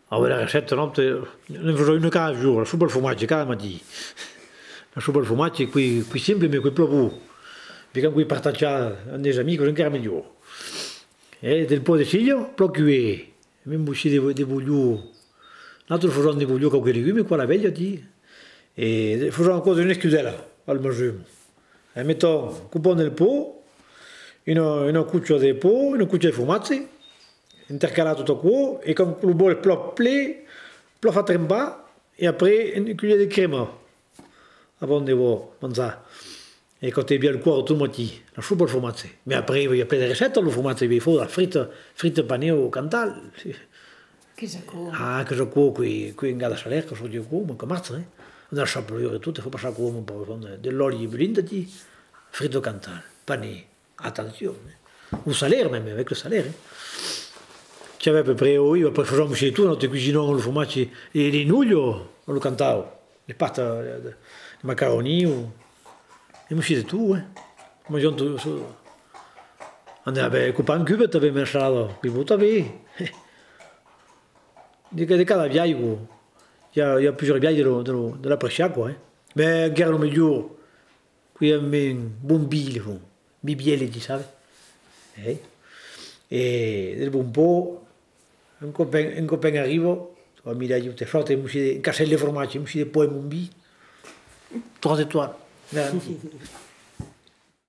Ah ouais, la recette, no? Ne faisò una cada giorno, la soupe al formaggio cada mattina. La soupe al formaggio qui sempre mi qui proprio, perché qui parteggiare con dei amici ancora meglio. E del po' di figlio, proprio qui, mi busci di voglio, l'altro faccio di voglio che qui mi qua la veglia di, e faccio ancora una scudella al maggio. E metto un po' nel po', una cuccia di po', una cuccia di formaggio, intercalato tutto qua, e con il bol plop fa trempare, e après une cuillère de crème avant de mangiare. Et quand tu es bien le cuore tout le matin, la soupe al formaggio. Mais après, il y a plein de recettes al formaggio, il faut la fritte panée au cantal. Che sacco. Ah, che so qua, qui in Gada Saler, che so io qua, ma che mazza, eh? On a la chapelure e tutto, il faut passare qua un po' dell'olio blindati, fritto cantal, panée, attenzione. Un salaire même, avec le salaire. C'aveva per près, io, poi facciamo uscire tu, non ti cucinano il formaggio, e di nuglio, lo cantavo, le pâte, i macaroni, e mi uscite tu, Mangiando su. Andava a coupare un cubet, aveva messo qui votavi. De cada viaggio, il y a plusieurs viaggi dell'appreciare, quoi. Mais chiaro meglio, qui è un buon bibiele, ti sai? E del buon po', un copain arrivo, mi dai te flotte, un casello di formaggio, mi si poi un bi, 3 étoiles, garanti.